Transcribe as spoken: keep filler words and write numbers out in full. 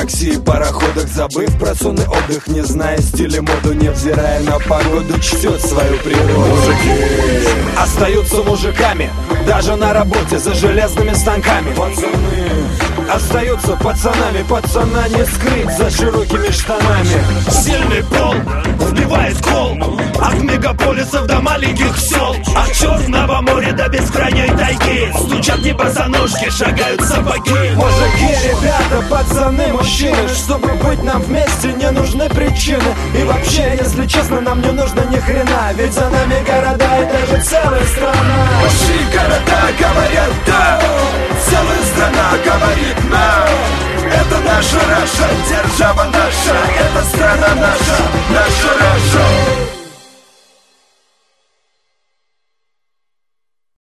такси и пароходах, забыв про сон и отдых, не зная стиля моду, невзирая на погоду, чтет свою природу. Мужики остаются мужиками, даже на работе за железными станками. Пацаны остаются пацанами, пацана не скрыть за широкими штанами. Сильный пол вбивает кол от мегаполисов до маленьких сел, от Черного моря до бескрайней тайги. Стучат не босоножки, шагают сапоги. Мужики, ребята, пацаны, мужчины, чтобы быть нам вместе, не нужны причины. И вообще, если честно, нам не нужно ни хрена, ведь за нами города и даже целая страна. Большие города говорят да, целая страна говорит на. Это наша Раша,